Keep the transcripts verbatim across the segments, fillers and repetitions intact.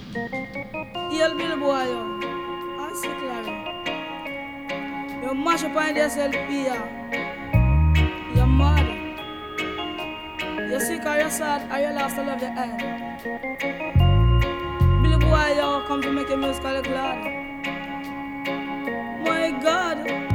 Yell Bill boy, yo. I see Clary. You mash up on this L P, ya. You're mad. You sick or you're sad or you lost the love your head. Billy boy, yo, come to make your musical glad. My God.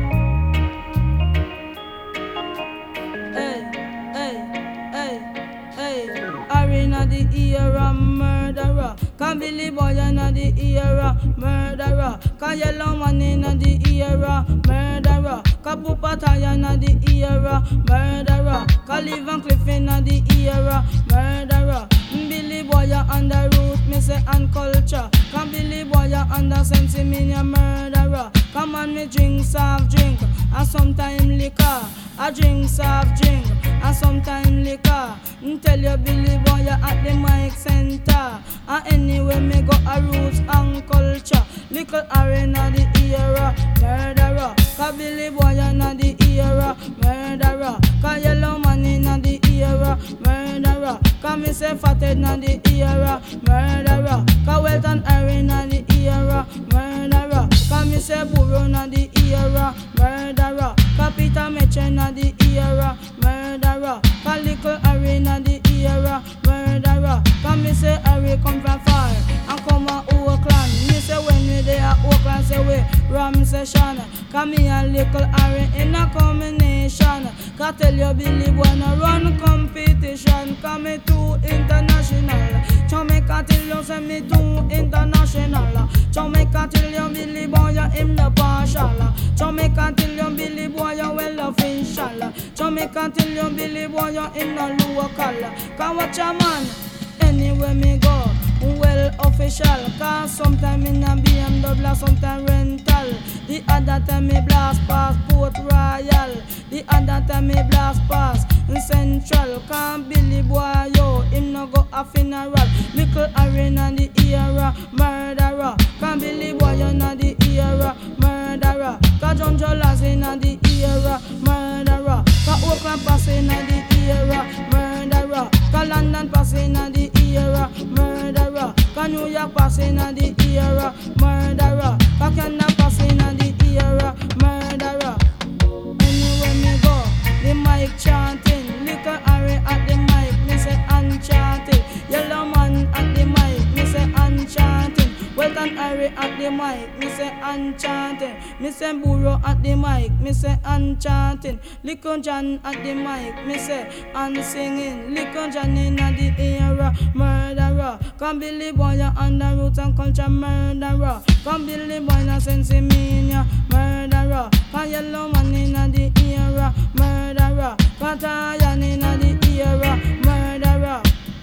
Hey, hey, hey, hey. Arena the era murderer. Can Billy boy in the era murderer. Can Yellow man in the era murderer. Can Pupataya in the era murderer. Can Live and Cliff in the era murderer. Billy boy on the root, me say and culture. Can Billy boy on the sense me a murderer. Come on me drink soft drink and sometime liquor. I drink soft drink and sometime liquor. Tell you Billy boy at the mic center. And anyway me go a roots and culture. Little arena the era murderer. Ka Billy boy in the era murderer. Ka Yellow man in the era murderer. Ka me say Fathead in the era murderer. Ka Welton arena the era murderer. Ka me say Burrow in the era murderer. Ka Peter Metchen in the era murderer. Ka Little arena the era murderer. Ka me say Harry come from far and come a Oakland. Me say when we there at Oakland say we Ram session. Ka me and Little Harry in a combination. Ka tell you Billy boy no run competition. Ka me too international. Jamaica tell you say me too international. Jamaica tell you Billy boy you him the partial. Jamaica tell you Billy boy you well official. Jamaica tell you Billy boy you him no local. Ka watch a man anywhere me go, well official. Cause sometime in a B M W, sometime rental. The other time me blast past Port Royal. The other time me blast past in Central. Cause Billy boy yo, him no go a funeral. Little arena the era murderer. Cause Billy boy you know the era murderer. Cause John Jolas in the era murderer. Cause Oakland pass in the era murderer. Cause London pass in the era murderer. Cause New York pass in the era murderer. Cause Canada pass in the era murderer. Anywhere me go, the mic chanting. Little Harry at the mic, me say unchanted. Yellow man at the mic, me say unchanting. Welton Harry at the mic, me say unchanting. Me say Burrow at the mic, me say unchanting. Little John at the mic, me say unsinging. Little John in the era murderer. Come Billy boy on the roots and culture murderer. Come Billy boy na sense meania murderer. Come Yellow man in the era murderer. Come Tayan in the era murderer.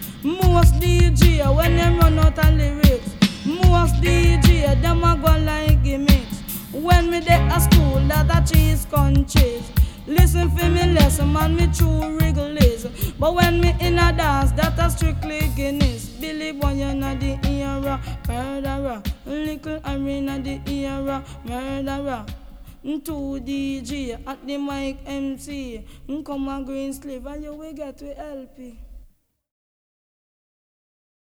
Most D J when them run out of lyrics. Most D J, them a go like gimmicks. When me dey at school, that a cheese countries. Listen for me lesson, man, me true wriggles. But when me in a dance, that a strictly Guinness. Billy boy in the era murderer. Little arena the era murderer. Two D J at the mic M C. Come a green sleeve and you will get to L P.